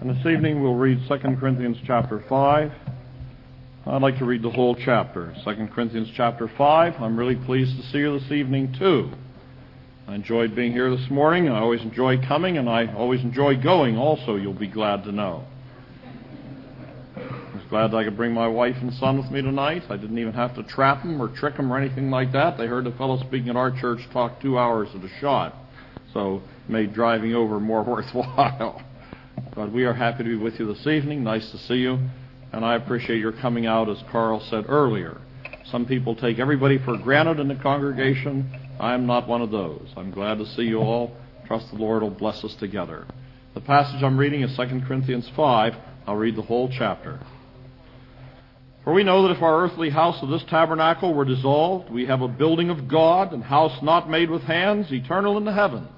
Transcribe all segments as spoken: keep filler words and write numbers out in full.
And this evening we'll read Second Corinthians chapter five. I'd like to read the whole chapter. Second Corinthians chapter five. I'm really pleased to see you this evening too. I enjoyed being here this morning. I always enjoy coming, and I always enjoy going also, you'll be glad to know. I was glad that I could bring my wife and son with me tonight. I didn't even have to trap them or trick them or anything like that. They heard the fellow speaking at our church talk two hours at a shot, so it made driving over more worthwhile. But we are happy to be with you this evening. Nice to see you. And I appreciate your coming out, as Carl said earlier. Some people take everybody for granted in the congregation. I am not one of those. I'm glad to see you all. Trust the Lord will bless us together. The passage I'm reading is Second Corinthians five. I'll read the whole chapter. For we know that if our earthly house of this tabernacle were dissolved, we have a building of God, and house not made with hands, eternal in the heavens.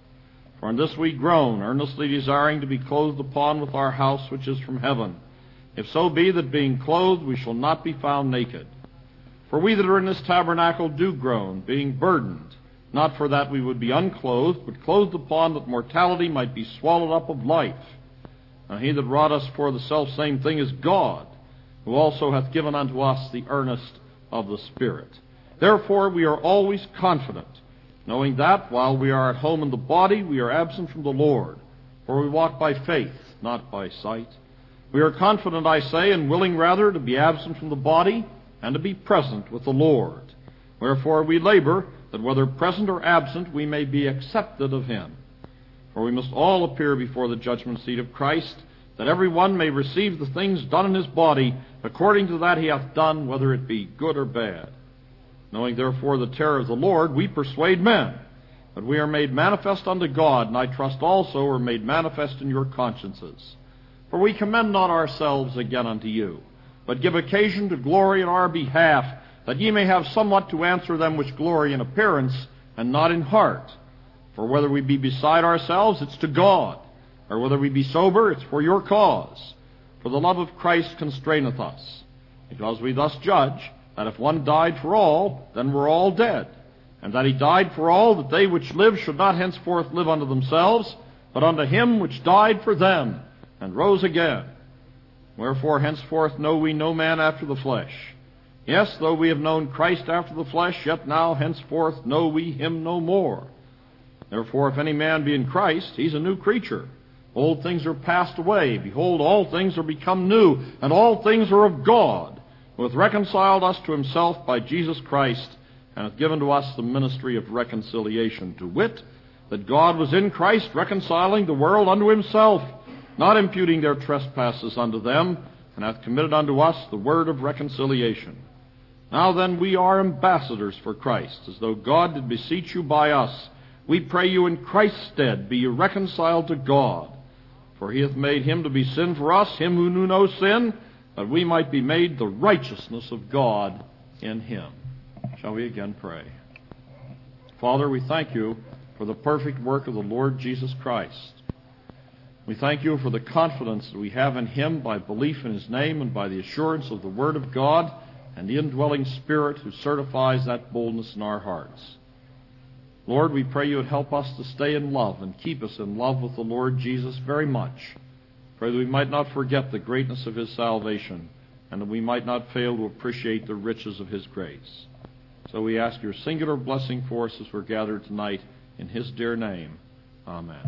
For in this we groan, earnestly desiring to be clothed upon with our house which is from heaven. If so be that being clothed we shall not be found naked. For we that are in this tabernacle do groan, being burdened, not for that we would be unclothed, but clothed upon that mortality might be swallowed up of life. Now he that wrought us for the selfsame thing is God, who also hath given unto us the earnest of the Spirit. Therefore we are always confident, knowing that, while we are at home in the body, we are absent from the Lord. For we walk by faith, not by sight. We are confident, I say, and willing rather to be absent from the body and to be present with the Lord. Wherefore we labor, that whether present or absent, we may be accepted of him. For we must all appear before the judgment seat of Christ, that every one may receive the things done in his body, according to that he hath done, whether it be good or bad. Knowing therefore the terror of the Lord, we persuade men. But we are made manifest unto God, and I trust also are made manifest in your consciences. For we commend not ourselves again unto you, but give occasion to glory in our behalf, that ye may have somewhat to answer them which glory in appearance, and not in heart. For whether we be beside ourselves, it's to God, or whether we be sober, it's for your cause. For the love of Christ constraineth us, because we thus judge, that if one died for all, then we're all dead, and that he died for all, that they which live should not henceforth live unto themselves, but unto him which died for them, and rose again. Wherefore henceforth know we no man after the flesh. Yes, though we have known Christ after the flesh, yet now henceforth know we him no more. Therefore if any man be in Christ, he's a new creature. Old things are passed away. Behold, all things are become new, and all things are of God, who hath reconciled us to himself by Jesus Christ, and hath given to us the ministry of reconciliation, to wit, that God was in Christ reconciling the world unto himself, not imputing their trespasses unto them, and hath committed unto us the word of reconciliation. Now then we are ambassadors for Christ, as though God did beseech you by us. We pray you in Christ's stead, be ye reconciled to God. For he hath made him to be sin for us, him who knew no sin, that we might be made the righteousness of God in him. Shall we again pray? Father, we thank you for the perfect work of the Lord Jesus Christ. We thank you for the confidence that we have in him by belief in his name and by the assurance of the Word of God and the indwelling Spirit who certifies that boldness in our hearts. Lord, we pray you would help us to stay in love and keep us in love with the Lord Jesus very much. Pray that we might not forget the greatness of his salvation, and that we might not fail to appreciate the riches of his grace. So we ask your singular blessing for us as we're gathered tonight in his dear name. Amen.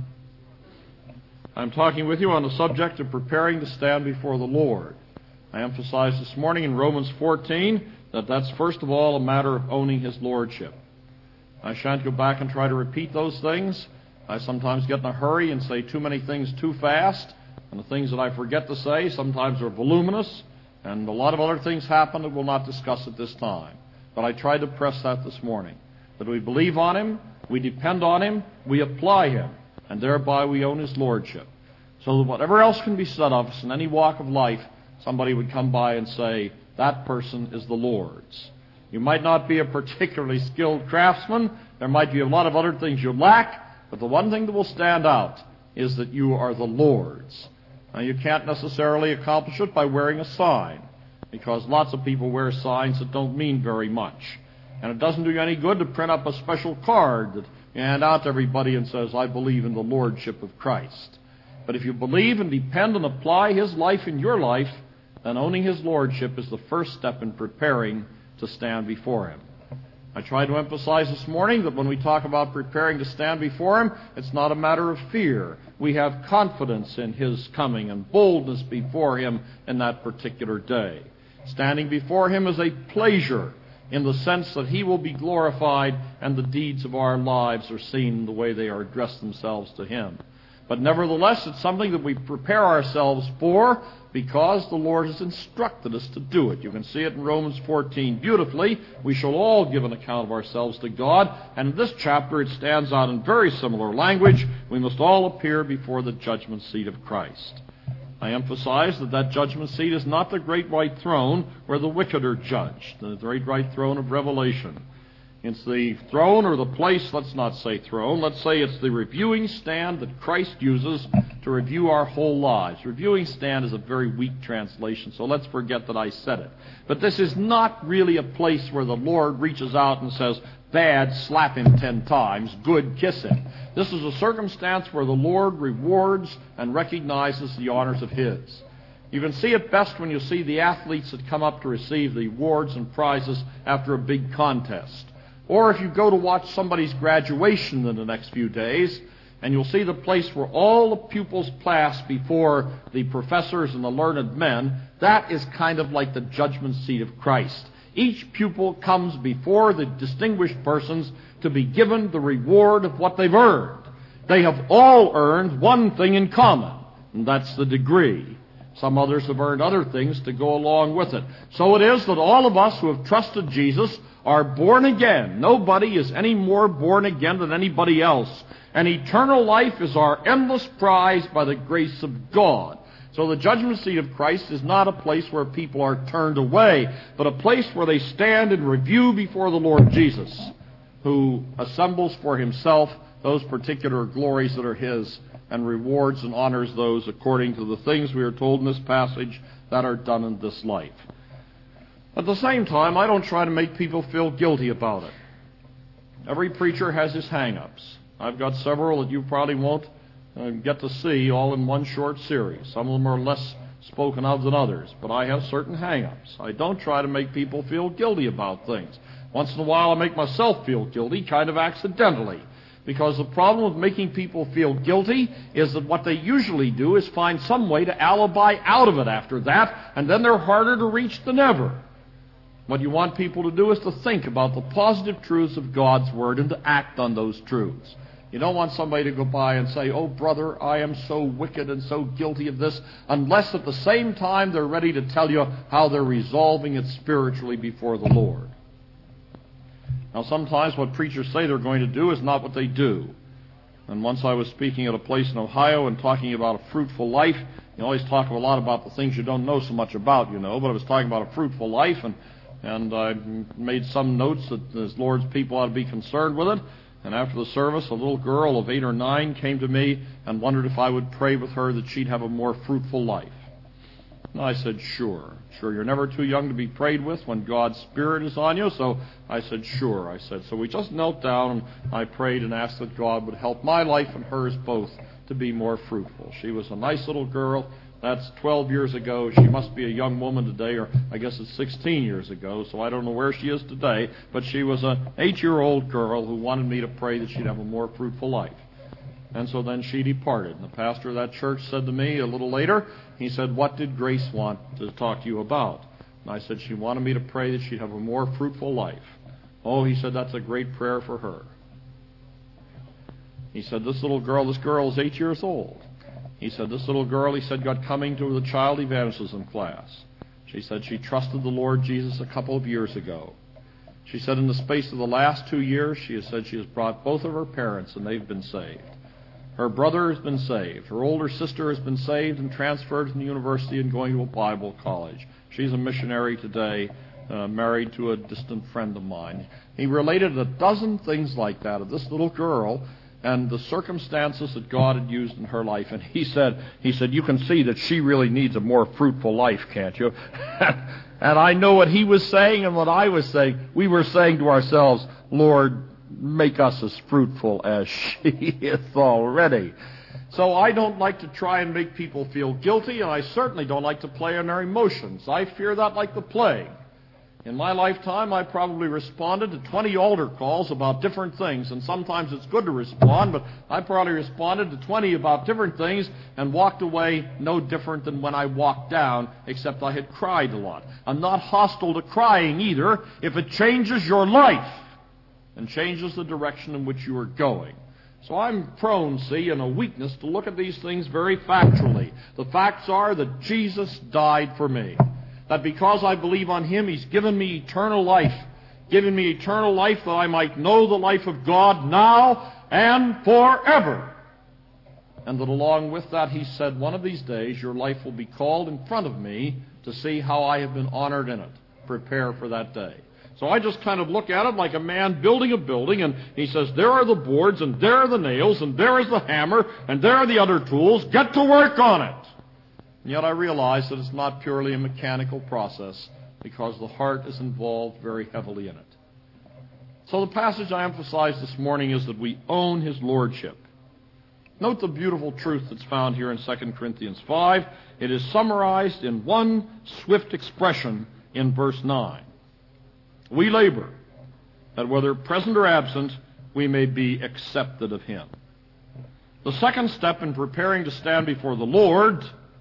I'm talking with you on the subject of preparing to stand before the Lord. I emphasized this morning in Romans fourteen that that's first of all a matter of owning his lordship. I shan't go back and try to repeat those things. I sometimes get in a hurry and say too many things too fast, and the things that I forget to say sometimes are voluminous, and a lot of other things happen that we'll not discuss at this time. But I tried to press that this morning, that we believe on him, we depend on him, we apply him, and thereby we own his lordship. So that whatever else can be said of us in any walk of life, somebody would come by and say, that person is the Lord's. You might not be a particularly skilled craftsman, there might be a lot of other things you lack, but the one thing that will stand out is that you are the Lord's. Now, you can't necessarily accomplish it by wearing a sign, because lots of people wear signs that don't mean very much. And it doesn't do you any good to print up a special card that you hand out to everybody and says, I believe in the Lordship of Christ. But if you believe and depend and apply His life in your life, then owning His Lordship is the first step in preparing to stand before Him. I tried to emphasize this morning that when we talk about preparing to stand before Him, it's not a matter of fear. We have confidence in His coming and boldness before Him in that particular day. Standing before Him is a pleasure in the sense that He will be glorified and the deeds of our lives are seen in the way they are addressed themselves to Him. But nevertheless, it's something that we prepare ourselves for because the Lord has instructed us to do it. You can see it in Romans fourteen beautifully. We shall all give an account of ourselves to God. And in this chapter, it stands out in very similar language. We must all appear before the judgment seat of Christ. I emphasize that that judgment seat is not the great white throne where the wicked are judged, the great white throne of Revelation. It's the throne or the place, let's not say throne, let's say it's the reviewing stand that Christ uses to review our whole lives. Reviewing stand is a very weak translation, so let's forget that I said it. But this is not really a place where the Lord reaches out and says, bad, slap him ten times, good, kiss him. This is a circumstance where the Lord rewards and recognizes the honors of His. You can see it best when you see the athletes that come up to receive the awards and prizes after a big contest. Or if you go to watch somebody's graduation in the next few days, and you'll see the place where all the pupils pass before the professors and the learned men, that is kind of like the judgment seat of Christ. Each pupil comes before the distinguished persons to be given the reward of what they've earned. They have all earned one thing in common, and that's the degree. Some others have earned other things to go along with it. So it is that all of us who have trusted Jesus are born again. Nobody is any more born again than anybody else. And eternal life is our endless prize by the grace of God. So the judgment seat of Christ is not a place where people are turned away, but a place where they stand in review before the Lord Jesus, who assembles for Himself those particular glories that are His and rewards and honors those according to the things we are told in this passage that are done in this life. At the same time, I don't try to make people feel guilty about it. Every preacher has his hang-ups. I've got several that you probably won't uh, get to see all in one short series. Some of them are less spoken of than others, but I have certain hang-ups. I don't try to make people feel guilty about things. Once in a while I make myself feel guilty, kind of accidentally, because the problem with making people feel guilty is that what they usually do is find some way to alibi out of it after that, and then they're harder to reach than ever. What you want people to do is to think about the positive truths of God's Word and to act on those truths. You don't want somebody to go by and say, oh, brother, I am so wicked and so guilty of this, unless at the same time they're ready to tell you how they're resolving it spiritually before the Lord. Now, sometimes what preachers say they're going to do is not what they do. And once I was speaking at a place in Ohio and talking about a fruitful life. You always talk a lot about the things you don't know so much about, you know, but I was talking about a fruitful life, and And I made some notes that as Lord's people ought to be concerned with it. And after the service, a little girl of eight or nine came to me and wondered if I would pray with her that she'd have a more fruitful life. And I said, sure. Sure, you're never too young to be prayed with when God's Spirit is on you. So I said, sure. I said, so we just knelt down and I prayed and asked that God would help my life and hers both to be more fruitful. She was a nice little girl. That's twelve years ago. She must be a young woman today, or I guess it's sixteen years ago, so I don't know where she is today. But she was an eight-year-old girl who wanted me to pray that she'd have a more fruitful life. And so then she departed. And the pastor of that church said to me a little later, he said, what did Grace want to talk to you about? And I said, she wanted me to pray that she'd have a more fruitful life. Oh, he said, that's a great prayer for her. He said, this little girl, this girl is eight years old. He said, this little girl, he said, got coming to the child evangelism class. She said she trusted the Lord Jesus a couple of years ago. She said in the space of the last two years, she has said she has brought both of her parents and they've been saved. Her brother has been saved. Her older sister has been saved and transferred from the university and going to a Bible college. She's a missionary today, uh, married to a distant friend of mine. He related a dozen things like that of this little girl and the circumstances that God had used in her life. And he said, he said, you can see that she really needs a more fruitful life, can't you? And I know what he was saying and what I was saying. We were saying to ourselves, Lord, make us as fruitful as she is already. So I don't like to try and make people feel guilty, and I certainly don't like to play on their emotions. I fear that like the plague. In my lifetime, I probably responded to twenty altar calls about different things, and sometimes it's good to respond, but I probably responded to twenty about different things and walked away no different than when I walked down, except I had cried a lot. I'm not hostile to crying either if it changes your life and changes the direction in which you are going. So I'm prone, see, in a weakness to look at these things very factually. The facts are that Jesus died for me. That because I believe on Him, He's given me eternal life. Given me eternal life that I might know the life of God now and forever. And that along with that, He said, one of these days your life will be called in front of me to see how I have been honored in it. Prepare for that day. So I just kind of look at it like a man building a building, and he says, there are the boards, and there are the nails, and there is the hammer, and there are the other tools. Get to work on it. And yet I realize that it's not purely a mechanical process, because the heart is involved very heavily in it. So the passage I emphasized this morning is that we own His lordship. Note the beautiful truth that's found here in Second Corinthians five. It is summarized in one swift expression in verse nine. We labor, that whether present or absent, we may be accepted of Him. The second step in preparing to stand before the Lord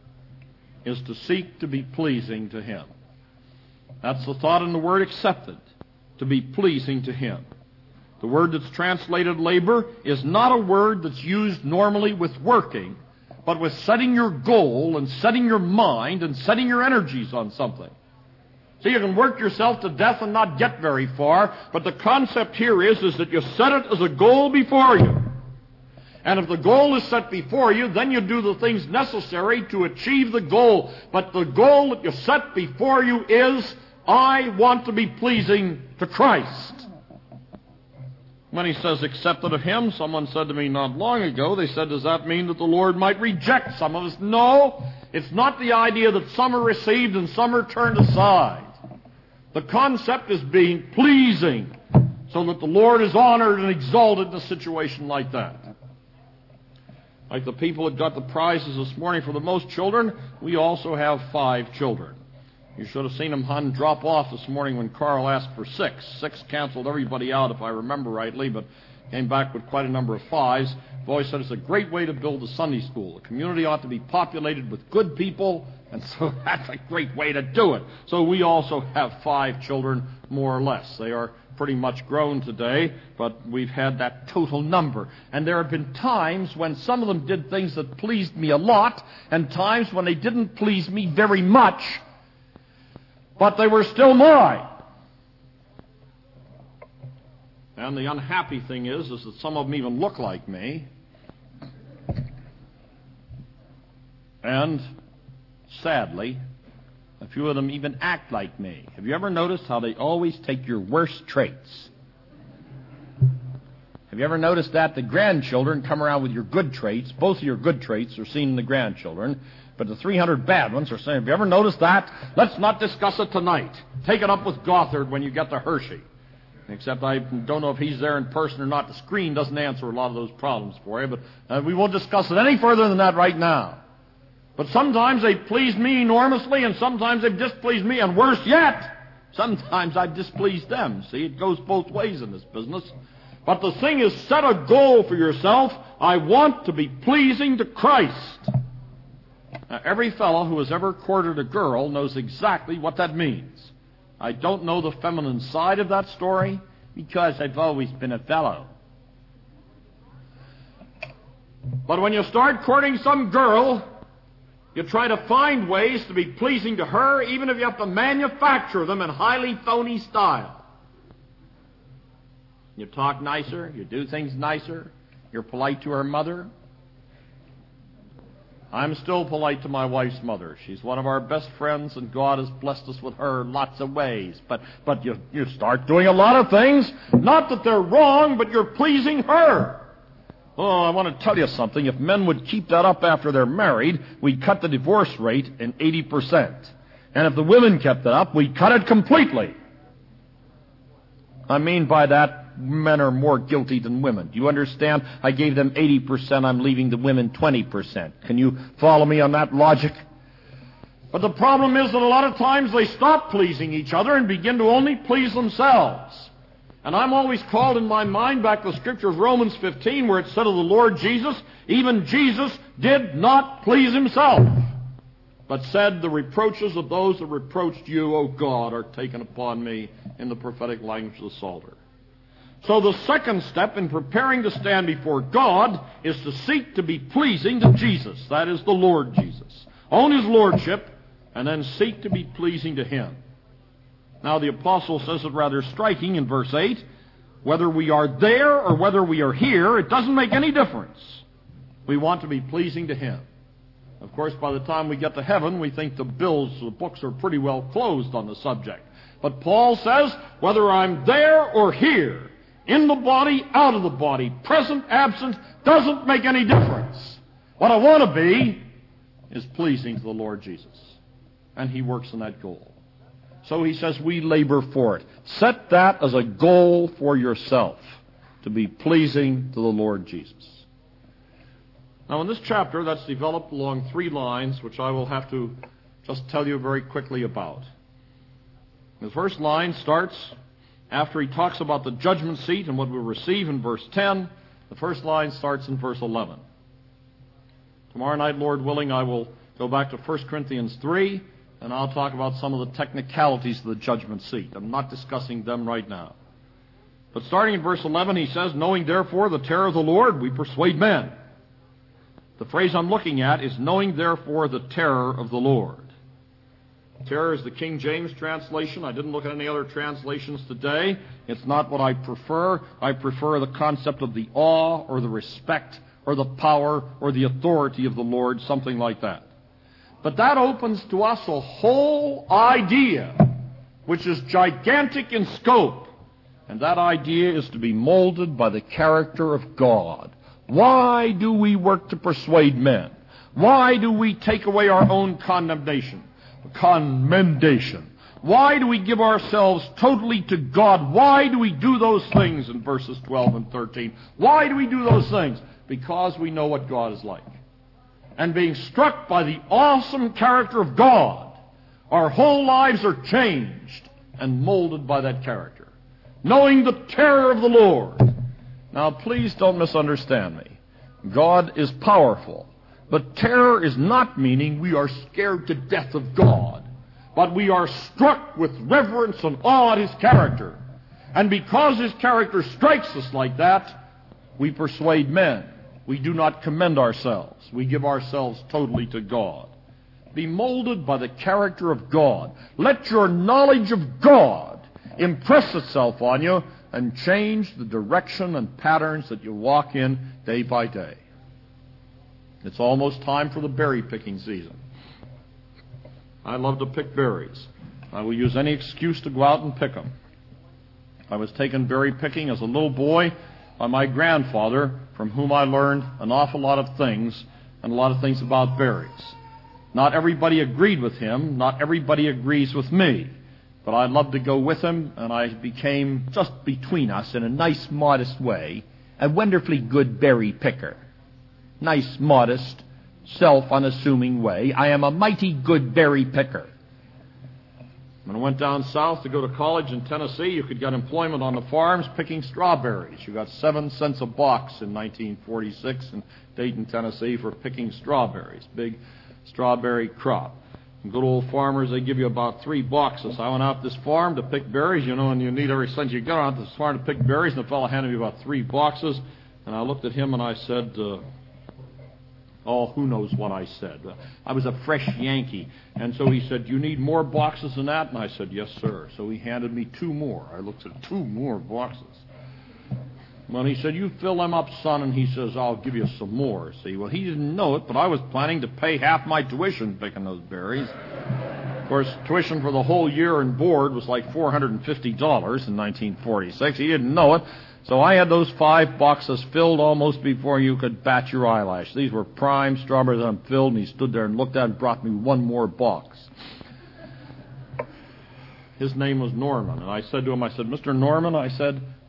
is to seek to be pleasing to Him. That's the thought in the word accepted, to be pleasing to Him. The word that's translated labor is not a word that's used normally with working, but with setting your goal and setting your mind and setting your energies on something. So you can work yourself to death and not get very far, but the concept here is, is that you set it as a goal before you. And if the goal is set before you, then you do the things necessary to achieve the goal. But the goal that you set before you is, I want to be pleasing to Christ. When he says accepted of Him, someone said to me not long ago, they said, does that mean that the Lord might reject some of us? No, it's not the idea that some are received and some are turned aside. The concept is being pleasing so that the Lord is honored and exalted in a situation like that. Like the people that got the prizes this morning for the most children, we also have five children. You should have seen them hun drop off this morning when Carl asked for six. Six canceled everybody out, if I remember rightly, but came back with quite a number of fives. I've always said it's a great way to build a Sunday school. The community ought to be populated with good people, and so that's a great way to do it. So we also have five children, more or less. They are pretty much grown today, but we've had that total number. And there have been times when some of them did things that pleased me a lot, and times when they didn't please me very much, but they were still mine. And the unhappy thing is, is that some of them even look like me. And, sadly, a few of them even act like me. Have you ever noticed how they always take your worst traits? Have you ever noticed that? The grandchildren come around with your good traits. Both of your good traits are seen in the grandchildren. But the three hundred bad ones are saying, have you ever noticed that? Let's not discuss it tonight. Take it up with Gothard when you get to Hershey. Except I don't know if he's there in person or not. The screen doesn't answer a lot of those problems for you. But uh, we won't discuss it any further than that right now. But sometimes they please me enormously, and sometimes they've displeased me, and worse yet, sometimes I've displeased them. See, it goes both ways in this business. But the thing is, set a goal for yourself. I want to be pleasing to Christ. Now, every fellow who has ever courted a girl knows exactly what that means. I don't know the feminine side of that story because I've always been a fellow. But when you start courting some girl, you try to find ways to be pleasing to her, even if you have to manufacture them in highly phony style. You talk nicer, you do things nicer, you're polite to her mother. I'm still polite to my wife's mother. She's one of our best friends, and God has blessed us with her lots of ways. But but you, you start doing a lot of things, not that they're wrong, but you're pleasing her. Oh, I want to tell you something. If men would keep that up after they're married, we'd cut the divorce rate in eighty percent. And if the women kept it up, we'd cut it completely. I mean by that, men are more guilty than women. Do you understand? I gave them eighty percent. I'm leaving the women twenty percent. Can you follow me on that logic? But the problem is that a lot of times they stop pleasing each other and begin to only please themselves. And I'm always called in my mind back to the scripture of Romans fifteen, where it said of the Lord Jesus, even Jesus did not please himself, but said, the reproaches of those that reproached you, O God, are taken upon me, in the prophetic language of the Psalter. So the second step in preparing to stand before God is to seek to be pleasing to Jesus. That is the Lord Jesus. Own his lordship, and then seek to be pleasing to him. Now the apostle says it rather striking in verse eight, whether we are there or whether we are here, it doesn't make any difference. We want to be pleasing to him. Of course, by the time we get to heaven, we think the bills, the books are pretty well closed on the subject. But Paul says, whether I'm there or here, in the body, out of the body, present, absent, doesn't make any difference. What I want to be is pleasing to the Lord Jesus. And he works in that goal. So he says we labor for it. Set that as a goal for yourself, to be pleasing to the Lord Jesus. Now in this chapter, that's developed along three lines, which I will have to just tell you very quickly about. The first line starts after he talks about the judgment seat and what we'll receive in verse ten. The first line starts in verse eleven. Tomorrow night, Lord willing, I will go back to First Corinthians three, and I'll talk about some of the technicalities of the judgment seat. I'm not discussing them right now. But starting in verse eleven, he says, knowing therefore the terror of the Lord, we persuade men. The phrase I'm looking at is knowing therefore the terror of the Lord. Terror is the King James translation. I didn't look at any other translations today. It's not what I prefer. I prefer the concept of the awe or the respect or the power or the authority of the Lord, something like that. But that opens to us a whole idea which is gigantic in scope. And that idea is to be molded by the character of God. Why do we work to persuade men? Why do we take away our own condemnation? Commendation. Why do we give ourselves totally to God? Why do we do those things in verses twelve and thirteen? Why do we do those things? Because we know what God is like. And being struck by the awesome character of God, our whole lives are changed and molded by that character. Knowing the terror of the Lord. Now, please don't misunderstand me. God is powerful. But terror is not meaning we are scared to death of God. But we are struck with reverence and awe at his character. And because his character strikes us like that, we persuade men. We do not commend ourselves. We give ourselves totally to God. Be molded by the character of God. Let your knowledge of God impress itself on you and change the direction and patterns that you walk in day by day. It's almost time for the berry picking season. I love to pick berries. I will use any excuse to go out and pick them. I was taken berry picking as a little boy by my grandfather, from whom I learned an awful lot of things, and a lot of things about berries. Not everybody agreed with him. Not everybody agrees with me. But I loved to go with him, and I became, just between us, in a nice, modest way, a wonderfully good berry picker. Nice, modest, self-unassuming way. I am a mighty good berry picker. When I went down south to go to college in Tennessee, you could get employment on the farms picking strawberries. You got seven cents a box in nineteen forty-six in Dayton, Tennessee for picking strawberries. Big strawberry crop. And good old farmers, they give you about three boxes. I went out this farm to pick berries, you know, and you need every cent you get out this farm to pick berries, and the fellow handed me about three boxes, and I looked at him and I said, uh, Oh, who knows what I said. I was a fresh Yankee. And so he said, you need more boxes than that? And I said, yes, sir. So he handed me two more. I looked at two more boxes. Well, he said, you fill them up, son, and he says, I'll give you some more. See, well, he didn't know it, but I was planning to pay half my tuition picking those berries. Of course, tuition for the whole year and board was like four hundred fifty dollars in nineteen forty-six. He didn't know it. So I had those five boxes filled almost before you could bat your eyelash. These were prime strawberries unfilled, and he stood there and looked at it and brought me one more box. His name was Norman, and I said to him, I said, Mister Norman, I said,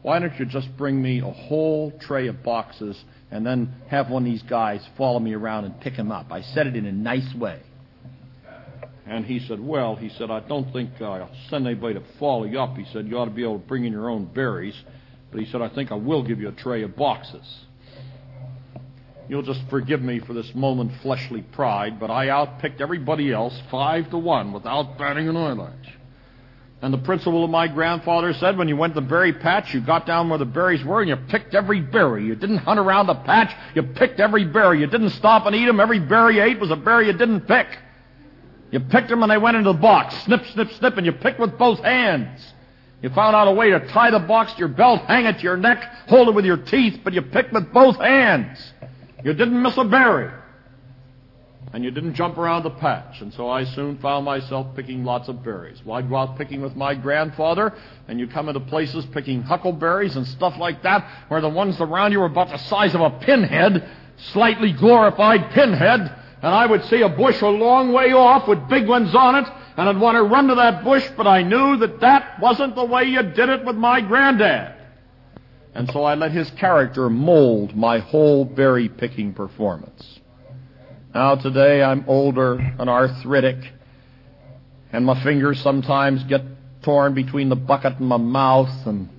why don't you just bring me a whole tray of boxes and then have one of these guys follow me around and pick them up? I said it in a nice way. And he said, well, he said, I don't think I'll send anybody to follow you up. He said, you ought to be able to bring in your own berries. But he said, I think I will give you a tray of boxes. You'll just forgive me for this moment fleshly pride, but I outpicked everybody else five to one without batting an eyelash. And the principle of my grandfather said, when you went to the berry patch, you got down where the berries were and you picked every berry. You didn't hunt around the patch, you picked every berry. You didn't stop and eat them. Every berry you ate was a berry you didn't pick. You picked them and they went into the box. Snip, snip, snip, and you picked with both hands. You found out a way to tie the box to your belt, hang it to your neck, hold it with your teeth, but you picked with both hands. You didn't miss a berry. And you didn't jump around the patch. And so I soon found myself picking lots of berries. Well, I'd go out picking with my grandfather, and you come into places picking huckleberries and stuff like that, where the ones around you were about the size of a pinhead, slightly glorified pinhead, and I would see a bush a long way off with big ones on it, and I'd want to run to that bush, but I knew that that wasn't the way you did it with my granddad. And so I let his character mold my whole berry-picking performance. Now today I'm older and arthritic, and my fingers sometimes get torn between the bucket and my mouth. And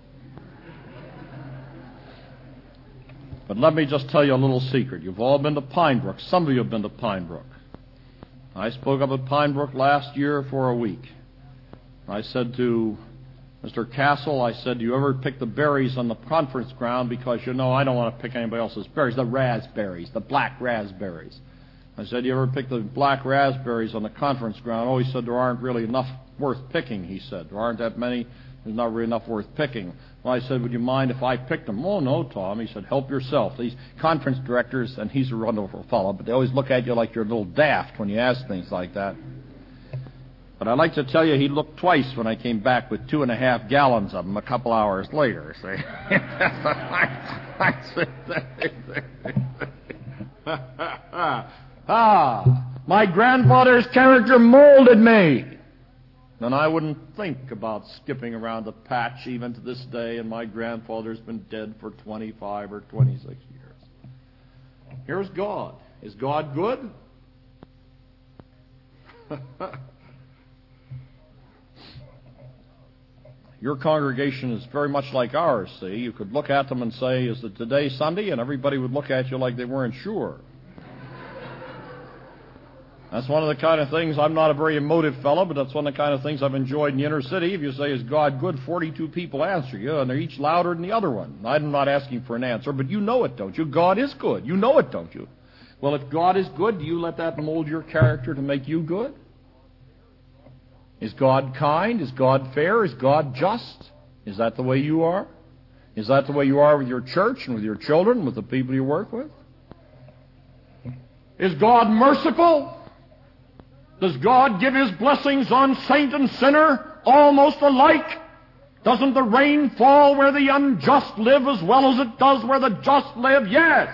But let me just tell you a little secret. You've all been to Pine Brook. Some of you have been to Pine Brook. I spoke up at Pine Brook last year for a week. I said to Mister Castle, I said, do you ever pick the berries on the conference ground? Because, you know, I don't want to pick anybody else's berries, the raspberries, the black raspberries. I said, do you ever pick the black raspberries on the conference ground? Oh, he said, there aren't really enough worth picking, he said. There aren't that many. There's not really enough worth picking. Well, I said, would you mind if I picked them? Oh, no, Tom. He said, help yourself. These conference directors, and he's a wonderful fellow, but they always look at you like you're a little daft when you ask things like that. But I'd like to tell you he looked twice when I came back with two and a half gallons of them a couple hours later. See? Ah, my grandfather's character molded me. And I wouldn't think about skipping around the patch even to this day, and my grandfather's been dead for twenty-five or twenty-six years. Here's God. Is God good? Your congregation is very much like ours, see. You could look at them and say, is it today Sunday? And everybody would look at you like they weren't sure. That's one of the kind of things, I'm not a very emotive fellow, but that's one of the kind of things I've enjoyed in the inner city. If you say, is God good, forty-two people answer you, and they're each louder than the other one. I'm not asking for an answer, but you know it, don't you? God is good. You know it, don't you? Well, if God is good, do you let that mold your character to make you good? Is God kind? Is God fair? Is God just? Is that the way you are? Is that the way you are with your church and with your children, with the people you work with? Is God merciful? Does God give His blessings on saint and sinner almost alike? Doesn't the rain fall where the unjust live as well as it does where the just live? Yes.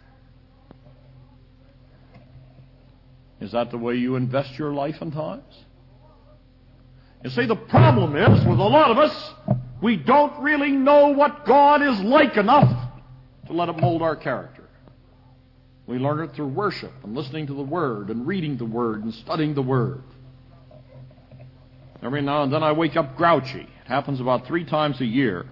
Is that the way you invest your life and times? You see, the problem is, with a lot of us, we don't really know what God is like enough to let it mold our character. We learn it through worship and listening to the Word and reading the Word and studying the Word. Every now and then I wake up grouchy. It happens about three times a year.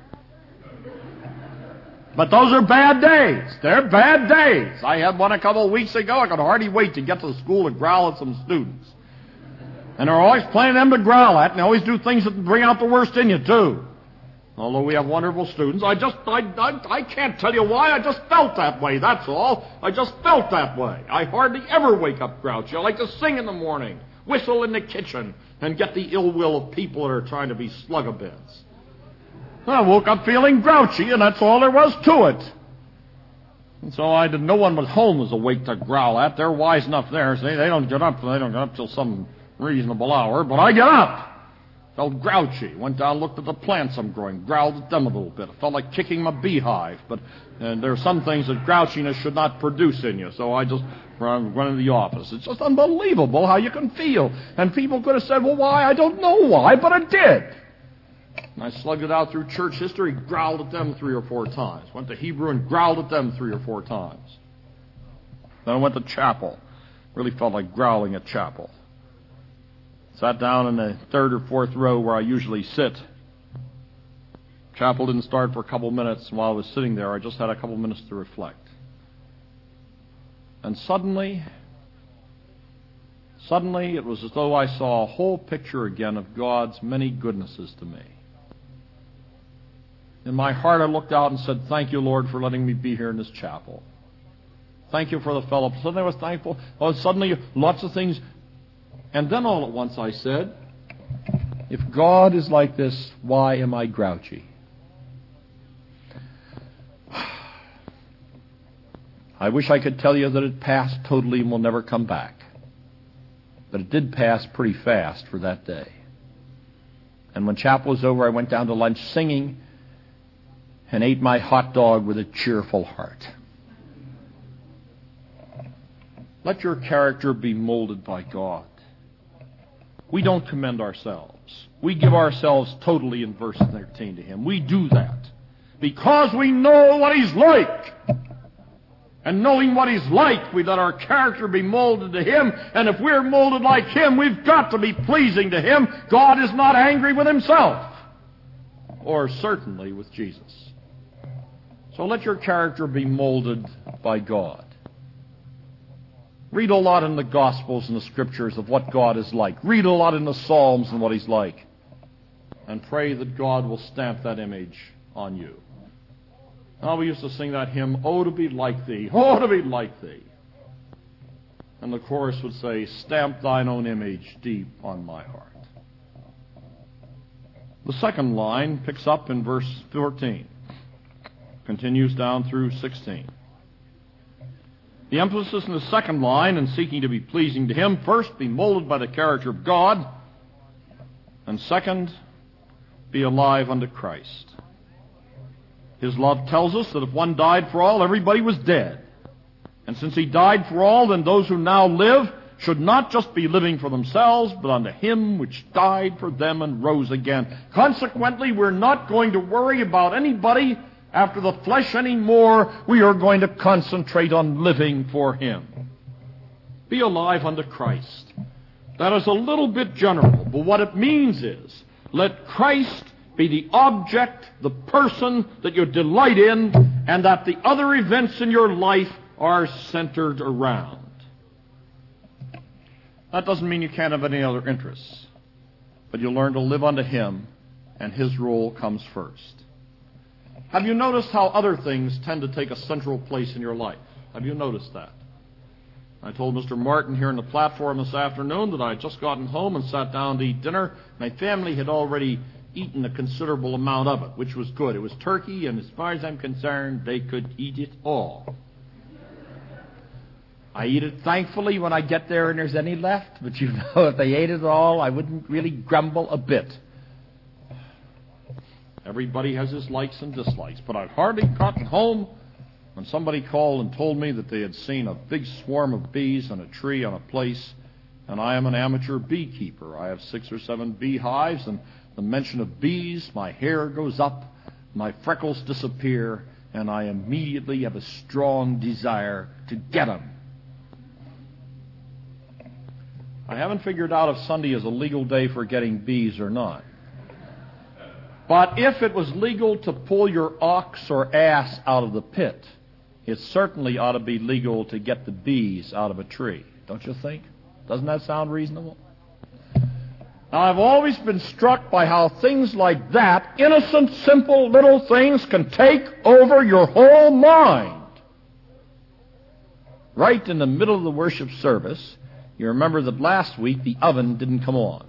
But those are bad days. They're bad days. I had one a couple of weeks ago. I could hardly wait to get to the school to growl at some students. And they're always planning them to growl at, and they always do things that bring out the worst in you, too. Although we have wonderful students, I just, I, I, I can't tell you why, I just felt that way, that's all. I just felt that way. I hardly ever wake up grouchy. I like to sing in the morning, whistle in the kitchen, and get the ill will of people that are trying to be slug-a-bits. I woke up feeling grouchy, and that's all there was to it. And so I did, no one but home was awake to growl at. They're wise enough there. See, they don't get up, they don't get up till some reasonable hour, but I get up. Felt grouchy. Went down, looked at the plants I'm growing, growled at them a little bit. I felt like kicking my beehive, but uh, there are some things that grouchiness should not produce in you, so I just run, run into the office. It's just unbelievable how you can feel. And people could have said, well, why? I don't know why, but it did. And I slugged it out through church history, growled at them three or four times. Went to Hebrew and growled at them three or four times. Then I went to chapel. Really felt like growling at chapel. Sat down in the third or fourth row where I usually sit. Chapel didn't start for a couple minutes, and while I was sitting there, I just had a couple minutes to reflect. And suddenly, suddenly it was as though I saw a whole picture again of God's many goodnesses to me. In my heart, I looked out and said, "Thank you, Lord, for letting me be here in this chapel. Thank you for the fellowship." Suddenly I was thankful. Oh, suddenly, lots of things. And then all at once I said, if God is like this, why am I grouchy? I wish I could tell you that it passed totally and will never come back. But it did pass pretty fast for that day. And when chapel was over, I went down to lunch singing and ate my hot dog with a cheerful heart. Let your character be molded by God. We don't commend ourselves. We give ourselves totally in verse thirteen to Him. We do that because we know what He's like. And knowing what He's like, we let our character be molded to Him. And if we're molded like Him, we've got to be pleasing to Him. God is not angry with Himself, or certainly with Jesus. So let your character be molded by God. Read a lot in the Gospels and the Scriptures of what God is like. Read a lot in the Psalms and what He's like. And pray that God will stamp that image on you. Now, we used to sing that hymn, "Oh, to be like Thee, oh, to be like Thee." And the chorus would say, "Stamp Thine own image deep on my heart." The second line picks up in verse fourteen. Continues down through sixteen. The emphasis in the second line, in seeking to be pleasing to Him, first, be molded by the character of God, and second, be alive unto Christ. His love tells us that if one died for all, everybody was dead. And since He died for all, then those who now live should not just be living for themselves, but unto Him which died for them and rose again. Consequently, we're not going to worry about anybody after the flesh anymore. We are going to concentrate on living for Him. Be alive unto Christ. That is a little bit general, but what it means is, let Christ be the object, the person that you delight in, and that the other events in your life are centered around. That doesn't mean you can't have any other interests, but you learn to live unto Him, and His role comes first. Have you noticed how other things tend to take a central place in your life? Have you noticed that? I told Mister Martin here on the platform this afternoon that I had just gotten home and sat down to eat dinner. My family had already eaten a considerable amount of it, which was good. It was turkey, and as far as I'm concerned, they could eat it all. I eat it thankfully when I get there and there's any left, but you know, if they ate it all, I wouldn't really grumble a bit. Everybody has his likes and dislikes, but I'd hardly gotten home when somebody called and told me that they had seen a big swarm of bees on a tree on a place, and I am an amateur beekeeper. I have six or seven beehives, and the mention of bees, my hair goes up, my freckles disappear, and I immediately have a strong desire to get them. I haven't figured out if Sunday is a legal day for getting bees or not. But if it was legal to pull your ox or ass out of the pit, it certainly ought to be legal to get the bees out of a tree. Don't you think? Doesn't that sound reasonable? Now, I've always been struck by how things like that, innocent, simple little things, can take over your whole mind. Right in the middle of the worship service, you remember that last week the oven didn't come on.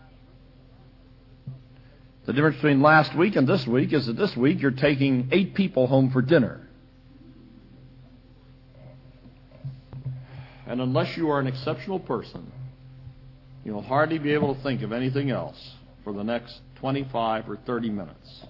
The difference between last week and this week is that this week you're taking eight people home for dinner. And unless you are an exceptional person, you'll hardly be able to think of anything else for the next twenty-five or thirty minutes.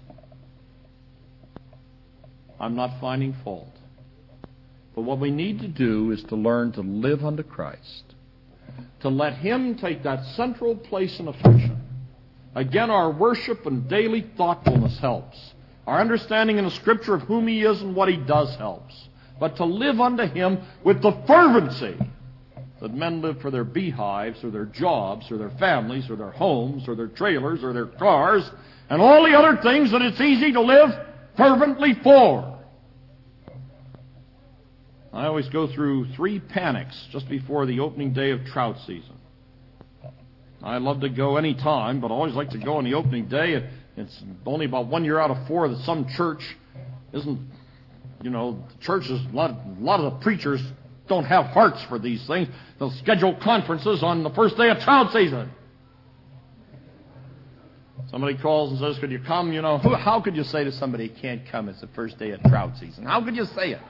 I'm not finding fault. But what we need to do is to learn to live unto Christ, to let Him take that central place in affection, Again, our worship and daily thoughtfulness helps. Our understanding in the Scripture of whom He is and what He does helps. But to live unto Him with the fervency that men live for their beehives or their jobs or their families or their homes or their trailers or their cars and all the other things that it's easy to live fervently for. I always go through three panics just before the opening day of trout season. I love to go any time, but I always like to go on the opening day. It's only about one year out of four that some church isn't, you know, churches, a lot, a lot of the preachers don't have hearts for these things. They'll schedule conferences on the first day of trout season. Somebody calls and says, could you come? You know, How could you say to somebody who can't come, it's the first day of trout season? How could you say it?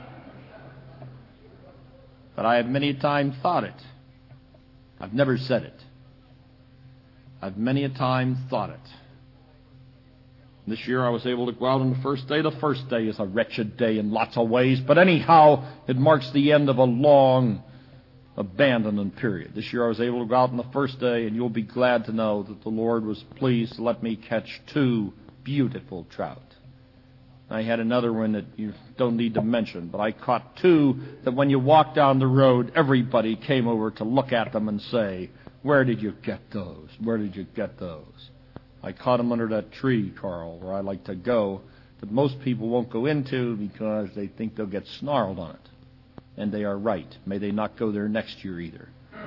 But I have many a time thought it. I've never said it. I've many a time thought it. This year I was able to go out on the first day. The first day is a wretched day in lots of ways, but anyhow, it marks the end of a long abandonment period. This year I was able to go out on the first day, and you'll be glad to know that the Lord was pleased to let me catch two beautiful trout. I had another one that you don't need to mention, but I caught two that when you walk down the road, everybody came over to look at them and say, where did you get those? Where did you get those? I caught them under that tree, Carl, where I like to go, that most people won't go into because they think they'll get snarled on it. And they are right. May they not go there next year either.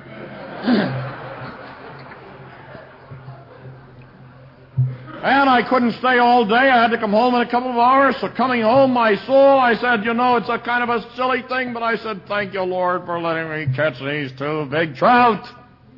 And I couldn't stay all day. I had to come home in a couple of hours. So coming home, my soul, I said, you know, it's a kind of a silly thing, but I said, thank you, Lord, for letting me catch these two big trout.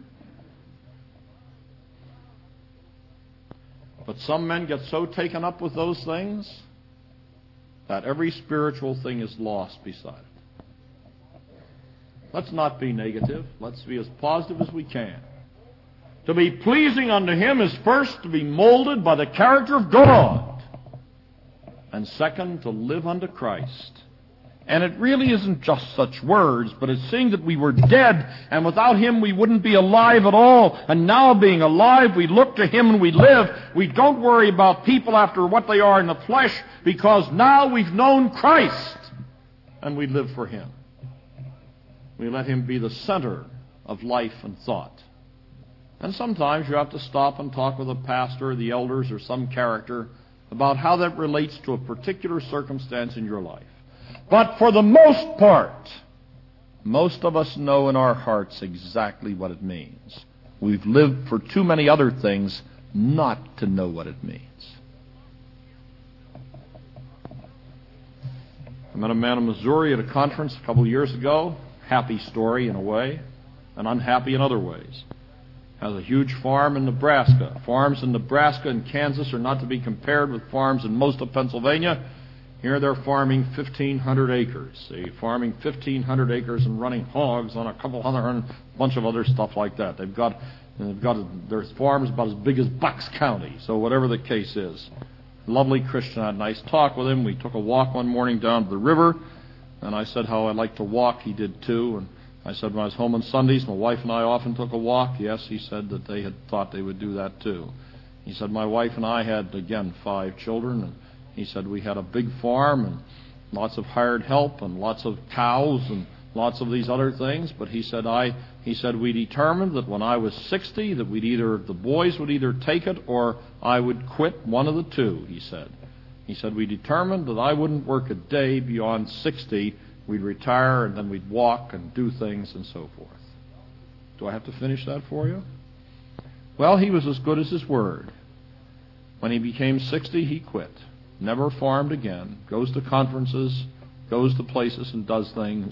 But some men get so taken up with those things that every spiritual thing is lost beside it. Let's not be negative. Let's be as positive as we can. To be pleasing unto Him is first to be molded by the character of God, and second, to live unto Christ. And it really isn't just such words, but it's seeing that we were dead, and without Him we wouldn't be alive at all. And now being alive, we look to Him and we live. We don't worry about people after what they are in the flesh, because now we've known Christ, and we live for Him. We let Him be the center of life and thought. And sometimes you have to stop and talk with a pastor or the elders or some character about how that relates to a particular circumstance in your life. But for the most part, most of us know in our hearts exactly what it means. We've lived for too many other things not to know what it means. I met a man in Missouri at a conference a couple of years ago. Happy story in a way, and unhappy in other ways. Has a huge farm in Nebraska. Farms in Nebraska and Kansas are not to be compared with farms in most of Pennsylvania. Here they're farming fifteen hundred acres. They're farming fifteen hundred acres and running hogs on a couple hundred and a bunch of other stuff like that. They've got, they've got there's farms about as big as Bucks County. So whatever the case is, lovely Christian. I had a nice talk with him. We took a walk one morning down to the river, and I said how I like to walk. He did too. And I said when I was home on Sundays, my wife and I often took a walk. Yes, he said that they had thought they would do that too. He said my wife and I had, again, five children, and he said we had a big farm and lots of hired help and lots of cows and lots of these other things. But he said I, he said we determined that when I was sixty, that we'd either the boys would either take it or I would quit, one of the two. He said. He said we determined that I wouldn't work a day beyond sixty. We'd retire and then we'd walk and do things and so forth. Do I have to finish that for you? Well, he was as good as his word. When he became sixty, he quit. Never farmed again. Goes to conferences, goes to places and does things,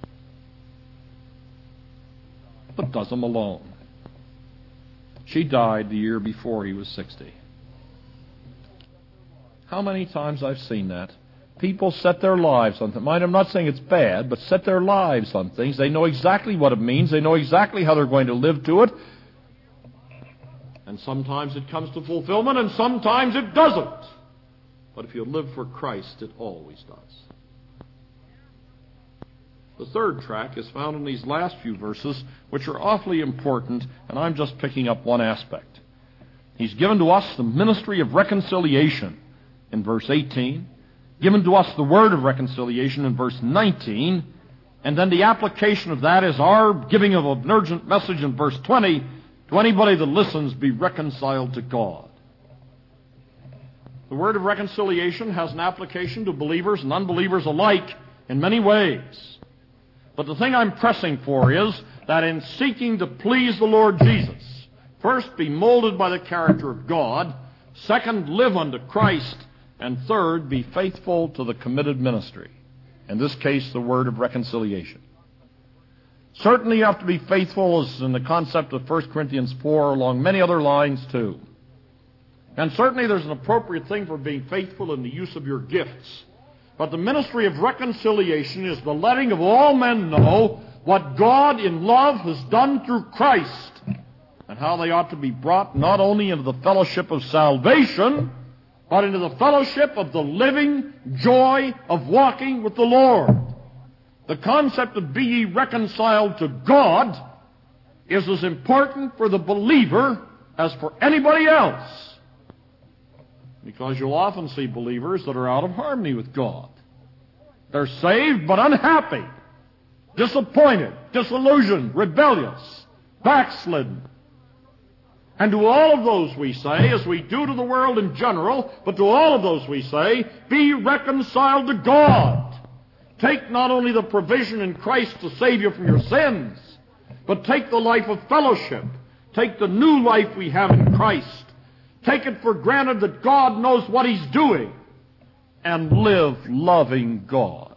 but does them alone. She died the year before he was sixty. How many times I've seen that? People set their lives on things. I'm not saying it's bad, but set their lives on things. They know exactly what it means. They know exactly how they're going to live to it. And sometimes it comes to fulfillment, and sometimes it doesn't. But if you live for Christ, it always does. The third track is found in these last few verses, which are awfully important, and I'm just picking up one aspect. He's given to us the ministry of reconciliation in verse eighteen, given to us the word of reconciliation in verse nineteen, and then the application of that is our giving of an urgent message in verse twenty, to anybody that listens, be reconciled to God. The word of reconciliation has an application to believers and unbelievers alike in many ways. But the thing I'm pressing for is that in seeking to please the Lord Jesus, first, be molded by the character of God. Second, live unto Christ. And third, be faithful to the committed ministry. In this case, the word of reconciliation. Certainly you have to be faithful, as in the concept of First Corinthians four, along many other lines too. And certainly there's an appropriate thing for being faithful in the use of your gifts. But the ministry of reconciliation is the letting of all men know what God in love has done through Christ, and how they ought to be brought not only into the fellowship of salvation, but into the fellowship of the living joy of walking with the Lord. The concept of be ye reconciled to God is as important for the believer as for anybody else. Because you'll often see believers that are out of harmony with God. They're saved but unhappy, disappointed, disillusioned, rebellious, backslidden. And to all of those we say, as we do to the world in general, but to all of those we say, be reconciled to God. Take not only the provision in Christ to save you from your sins, but take the life of fellowship. Take the new life we have in Christ. Take it for granted that God knows what He's doing, and live loving God.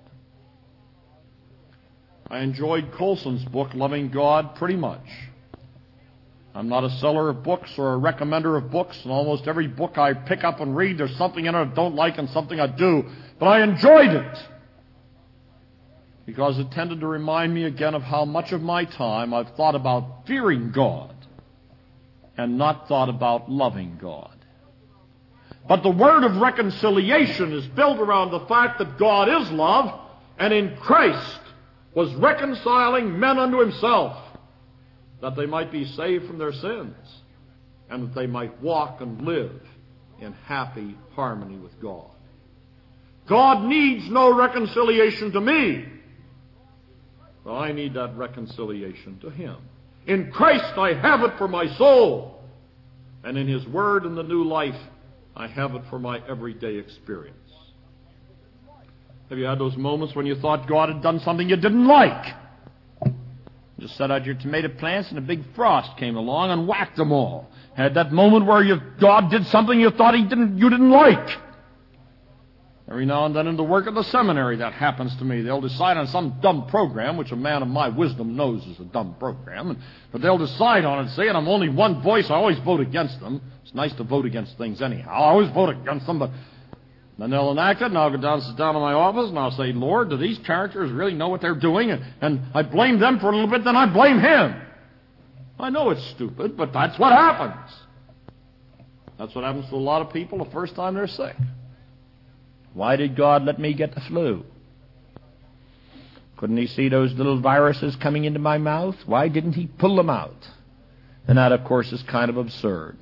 I enjoyed Colson's book, Loving God, pretty much. I'm not a seller of books or a recommender of books, and almost every book I pick up and read, there's something in it I don't like and something I do. But I enjoyed it because it tended to remind me again of how much of my time I've thought about fearing God and not thought about loving God. But the word of reconciliation is built around the fact that God is love, and in Christ was reconciling men unto Himself, that they might be saved from their sins, and that they might walk and live in happy harmony with God. God needs no reconciliation to me, but I need that reconciliation to Him. In Christ I have it for my soul, and in His Word and the new life I have it for my everyday experience. Have you had those moments when you thought God had done something you didn't like? You set out your tomato plants and a big frost came along and whacked them all. Had that moment where you, God did something you thought he didn't, you didn't like. Every now and then in the work of the seminary that happens to me. They'll decide on some dumb program, which a man of my wisdom knows is a dumb program, and, but they'll decide on it, say, and I'm only one voice, I always vote against them. It's nice to vote against things anyhow. I always vote against them, but then they'll enact it, and I'll go down, sit down in my office, and I'll say, Lord, do these characters really know what they're doing? And, and I blame them for a little bit, then I blame Him. I know it's stupid, but that's what happens. That's what happens to a lot of people the first time they're sick. Why did God let me get the flu? Couldn't He see those little viruses coming into my mouth? Why didn't He pull them out? And that, of course, is kind of absurd.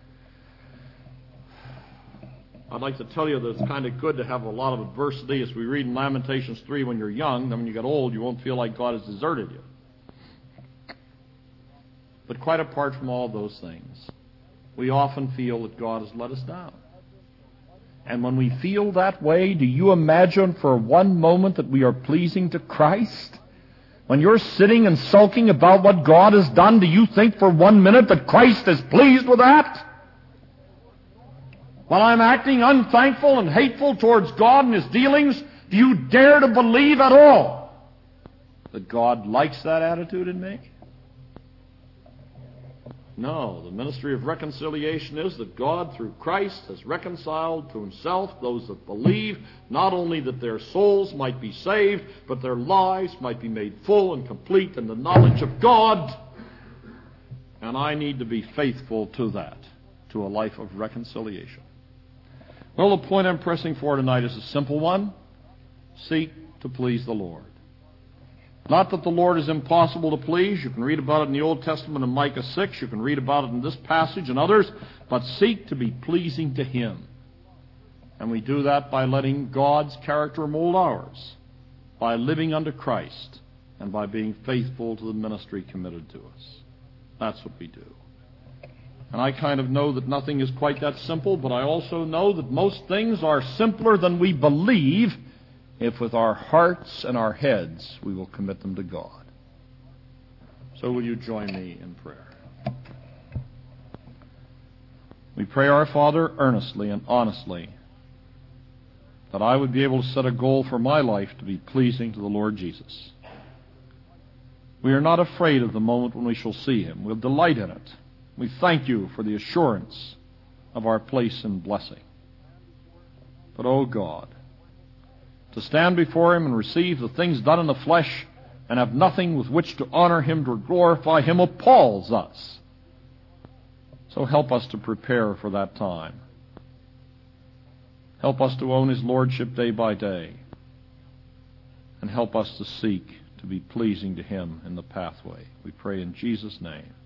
I'd like to tell you that it's kind of good to have a lot of adversity, as we read in Lamentations three when you're young. Then when you get old, you won't feel like God has deserted you. But quite apart from all those things, we often feel that God has let us down. And when we feel that way, do you imagine for one moment that we are pleasing to Christ? When you're sitting and sulking about what God has done, do you think for one minute that Christ is pleased with that? While I'm acting unthankful and hateful towards God and His dealings, do you dare to believe at all that God likes that attitude in me? No, the ministry of reconciliation is that God, through Christ, has reconciled to Himself those that believe, not only that their souls might be saved, but their lives might be made full and complete in the knowledge of God. And I need to be faithful to that, to a life of reconciliation. Well, the point I'm pressing for tonight is a simple one. Seek to please the Lord. Not that the Lord is impossible to please. You can read about it in the Old Testament in Micah six. You can read about it in this passage and others. But seek to be pleasing to Him. And we do that by letting God's character mold ours, by living under Christ, and by being faithful to the ministry committed to us. That's what we do. And I kind of know that nothing is quite that simple, but I also know that most things are simpler than we believe if with our hearts and our heads we will commit them to God. So will you join me in prayer? We pray, our Father, earnestly and honestly, that I would be able to set a goal for my life to be pleasing to the Lord Jesus. We are not afraid of the moment when we shall see Him. We'll delight in it. We thank You for the assurance of our place in blessing. But, oh God, to stand before Him and receive the things done in the flesh and have nothing with which to honor Him, to glorify Him, appalls us. So help us to prepare for that time. Help us to own His Lordship day by day. And help us to seek to be pleasing to Him in the pathway. We pray in Jesus' name.